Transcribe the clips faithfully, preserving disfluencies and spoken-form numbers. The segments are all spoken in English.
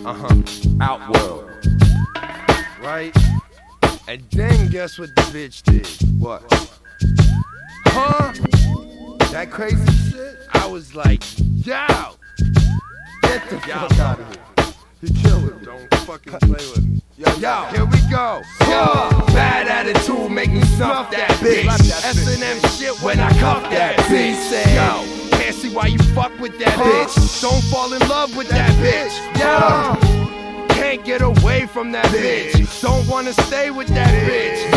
Uh-huh. Outworld. Right? And then guess what the bitch did? What? Huh? That crazy shit? I was like, yo! Get the yo. fuck out of here. He killing me. Don't fucking play with me. Yo, yo, here we go. Yo, bad attitude make me snuff that bitch. S and M shit when I cuff that bitch. Yo, can't see why you fuck with that bitch. Don't fall in love with that bitch. Yo, can't get away from that bitch. Don't wanna stay with that bitch.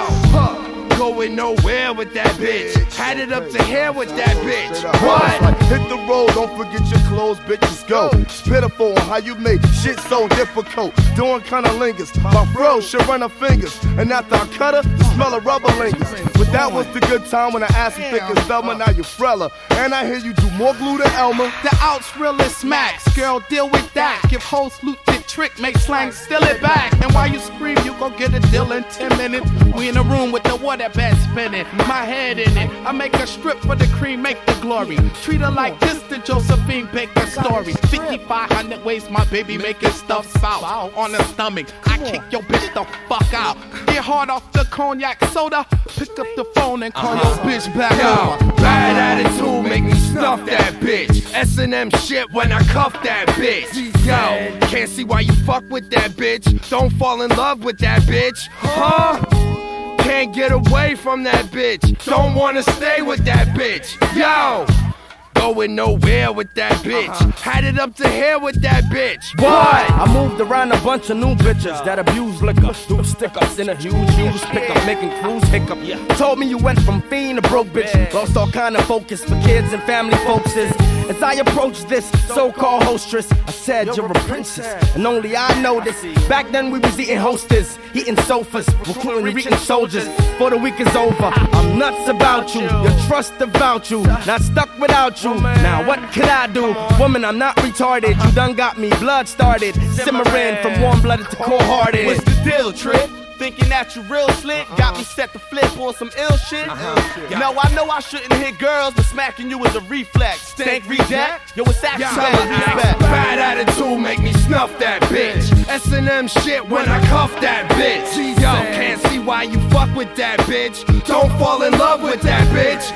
Yo, going nowhere with that bitch. Had it up to here with that bitch. What? Hit the road, don't forget your clothes, bitches go. It's pitiful how you make shit so difficult. Doing kinda lingers, my fro should run her fingers. And after I cut her, the smell of rubber lingers. But that was the good time when I asked her thick as Thelma, now you frella. And I hear you do more glue than Elmer. The outs realest smacks, girl, deal with that. Give hoes loot the trick, make slang, steal it back. And while you scream, you gon' get a deal in ten minutes. We in a room with the water bed spinning, my head in it. I make a strip for the cream, make the glory. Treat her like this, the Josephine Baker story. fifty-five hundred ways my baby making stuff south. On the stomach, I kick your bitch the fuck out. Get hard off the cognac soda, pick up the phone and call uh-huh. your bitch back Yo, over. Bad attitude make me snuff that bitch. S and M shit when I cuff that bitch. Yo, can't see why you fuck with that bitch. Don't fall in love with that bitch. Huh? Can't get away from that bitch. Don't wanna stay with that bitch. Yo, going nowhere with that bitch. Uh-huh. Had it up to here with that bitch. What? I moved around a bunch of new bitches that abuse liquor. Do stick-ups in a huge use pickup, making crews hiccup. Told me you went from fiend to broke bitch. Lost all kind of focus for kids and family folks. As I approached this so-called hostess, I said you're a princess, and only I know this. Back then we was eating hostess, eating sofas, recruiting reaching soldiers. For the week is over, I'm nuts about you. Your trust about you, not stuck without you. Now what could I do? Woman, I'm not retarded. You done got me blood started, simmering from warm-blooded to cold-hearted. What's the deal, Trick? Thinking that you real slick, got me set to flip on some ill shit. Uh-huh. No, I know I shouldn't hit girls, but smacking you is a reflex. Stank reject? Yo, it's actually yeah, bad attitude make me snuff that bitch. S and M shit when I cuff that bitch. Yo, can't see why you fuck with that bitch. Don't fall in love with that bitch.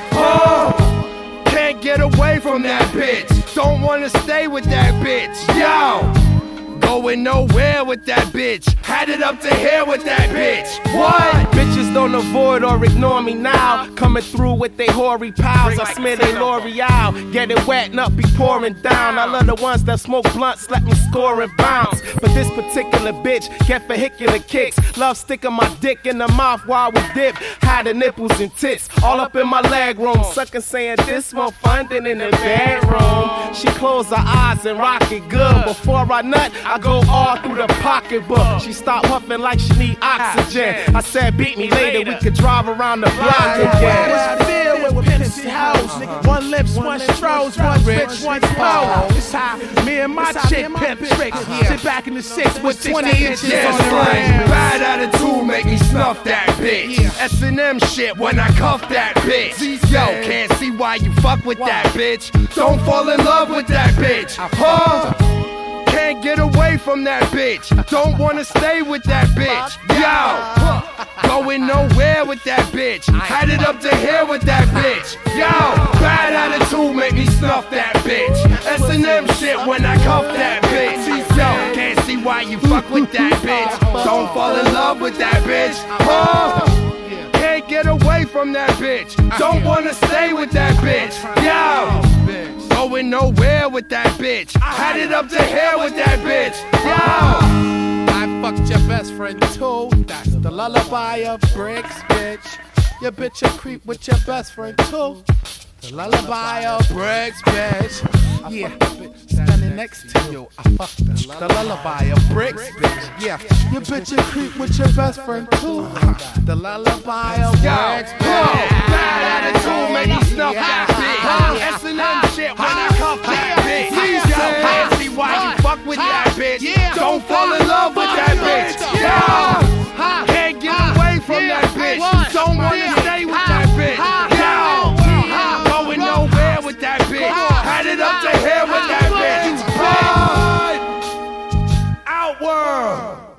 Oh, can't get away from that bitch. Don't wanna stay with that bitch. Yo, going nowhere with that bitch. Had it up to here with that bitch. What? Bitches don't avoid or ignore me now. Coming through with they hoary pals. I smear they L'Oreal. Get it wet and up be pouring down. I love the ones that smoke blunts, let me score and bounce. But this particular bitch get vehicular kicks. Love sticking my dick in the mouth while we dip. Hide the nipples and tits all up in my leg room. Suckin' saying this more fun than in the bedroom. She closed her eyes and rock it good. Before I nut, I go all through the pocketbook. She stopped huffing like she need oxygen. I said, beat me later, we could drive around the block again. What's the deal with Pimsy House? One lips, one straws, one rich, one poor. It's how me and my chick pimp tricks. Sit back in the six with twenty inches yeah, on the rim. Bad attitude make me snuff that bitch. S and M shit when I cuff that bitch. Yo, can't see why you fuck with that bitch. Don't fall in love with that bitch. Huh? Can't get away from that bitch. Don't wanna stay with that bitch. Yo, going nowhere with that bitch. Had it up to here with that bitch. Yo, bad attitude make me snuff that bitch. S and M shit when I cuff that bitch. Yo, can't see why you fuck with that bitch. Don't fall in love with that bitch. Huh? Can't get away from that bitch. Don't wanna stay with that bitch. Yo, going nowhere with that bitch. Had it up to here with that bitch. Yo, I fucked your best friend too. That's the lullaby of bricks, bitch. Your bitch a creep with your best friend too. The lullaby of bricks, bitch. Yeah, standing next to you, I fucked the, the lullaby of bricks, bitch. Yeah, your bitch a creep with your best friend too. The lullaby of bricks, bitch. Bad attitude make me snuff that bitch. S and M shit when I cuff that bitch. Yo, can't see why you fuck with that bitch. Don't fall in love with that bitch. Yo, can't get away from that bitch. Don't wanna stay with that bitch. Yo, going nowhere with that bitch. Had it up to here with that bitch. world.